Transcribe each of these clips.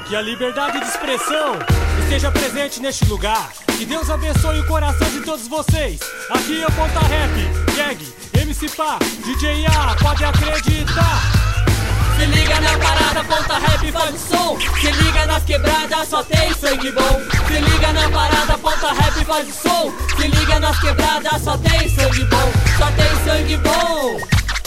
Que a liberdade de expressão esteja presente neste lugar. Que Deus abençoe o coração de todos vocês. Aqui é o Ponta Rap, Gang, MC Pá, DJ A, pode acreditar. Se liga na parada, Ponta Rap faz o som. Se liga nas quebradas, só tem sangue bom. Se liga na parada, Ponta Rap faz o som. Se liga nas quebradas, só tem sangue bom. Só tem sangue bom.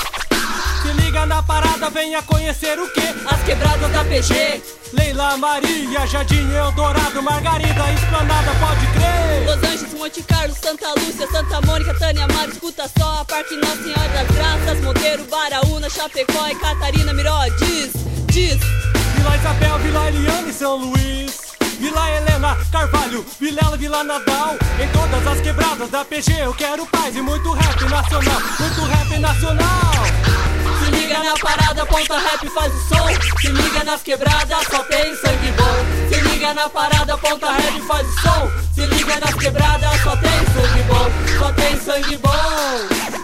Se liga na parada, venha conhecer o quê? As quebradas da PG. Leila, Maria, Jardim, Eldorado, Margarida, Esplanada, pode crer. Los Angeles, Monte Carlo, Santa Lúcia, Santa Mônica, Tânia Mar, escuta só. Parque Nossa Senhora das Graças, Monteiro, Baraúna, Chapecó e Catarina, Miró, diz. Vila Isabel, Vila Eliane, São Luís, Vila Helena, Carvalho, Vilela, Vila Nadal. Em todas as quebradas da PG eu quero paz e muito rap nacional. Muito rap nacional. Se liga na parada, Ponta Rap faz o som. Se liga nas quebradas, só tem sangue bom. Se liga na parada, Ponta Rap faz o som. Se liga nas quebradas, só tem sangue bom. Só tem sangue bom.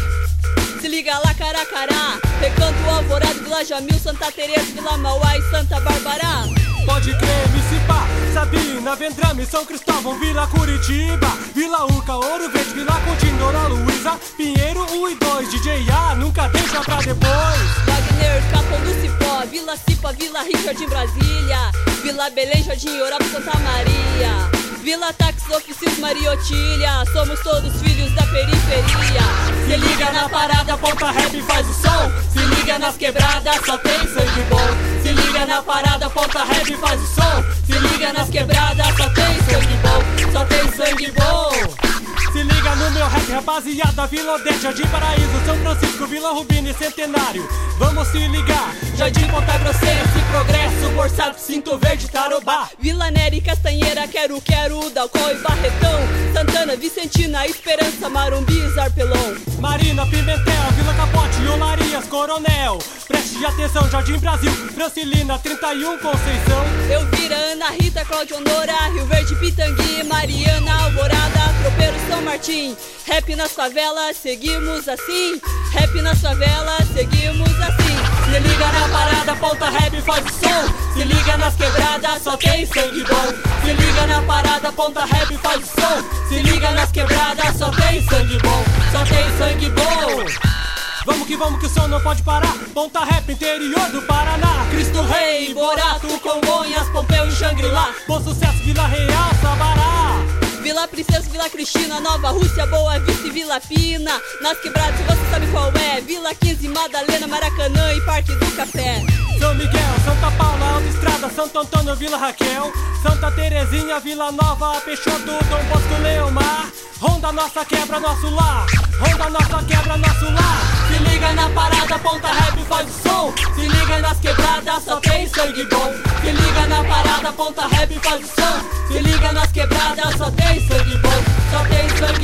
Se liga lá, Caracará, Recanto, Alvorada, Vila Jamil, Santa Teresa, Vila Mauá e Santa Bárbara. Pode crer, Micipá, Sabina, Vendrame, São Cristóvão, Vila Curitiba, Vila Urca, Ouro Verde, Vila Coutinho, Dona Luísa, Pinheiro 1 e 2, DJ A, nunca deixa pra depois. Wagner, Capão do Cipó, Vila Cipa, Vila Richard em Brasília, Vila Belém, Jardim Europa, Santa Maria, Vila Táxi, Oficinas, Mariotília, somos todos filhos da periferia. Se liga na parada, Ponta Rap faz o som. Se liga nas quebradas, só tem sangue bom. Se liga na parada, Ponta Rap faz o som. Se liga nas quebradas, só tem sangue bom. Só tem sangue bom. Se liga no meu rap, rapaziada, Vila Odete, Jardim Paraíso, São Francisco, Vila Rubina e Centenário. Vamos se ligar. Jardim Ponta Grosseira, Se Progresso, Borsato, Cinto Verde, Tarobá, Vila Nery, Castanheira, Quero, Dalcó e Barretão, Santana, Vicentina, Esperança, Marumbi, Zarpelão, Marina, Pimentel, Vila Capote, Olarias, Coronel. Preste atenção, Jardim Brasil, Francilina, 31, Conceição, Elvira, Ana Rita, Cláudia Honora, Rio Verde, Pitangui, Mariana, Alvorada, Tropeiro, São Martim. Rap nas favelas, seguimos assim. Rap nas favelas, seguimos assim. Se liga na parada, Ponta Rap faz o som. Se liga nas quebradas, só tem sangue bom. Se liga na parada, Ponta Rap faz o som. Se liga nas quebradas, só tem sangue bom. Só tem sangue bom. Vamos que o som não pode parar. Ponta Rap, interior do Paraná. Cristo Rei, Borato, Congonhas, Pompeu e Xangri-Lá. Bom Sucesso, Vila Real, Sabará, Vila Princesa, Vila Cristina, Nova Rússia, Boa Vista e Vila Pina. Nas quebradas você sabe qual é. Vila 15, Madalena, Maracanã e Parque do Café. São Miguel, Santa Paula, Autoestrada, Santo Antônio, Vila Raquel, Santa Terezinha, Vila Nova, Peixoto, Dom Bosco, Leomar. Ronda nossa quebra, nosso lar. Ronda nossa quebra, nosso lar. Se liga na parada, Ponta Rap faz o som. Se liga nas quebradas, só tem sangue bom. Se liga na parada, Ponta Rap faz o som. Se liga nas quebradas, só tem sangue bom. Só tem sangue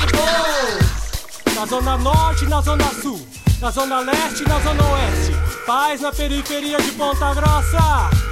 bom. Na Zona Norte, na Zona Sul, na Zona Leste, na Zona Oeste. Paz na periferia de Ponta Grossa.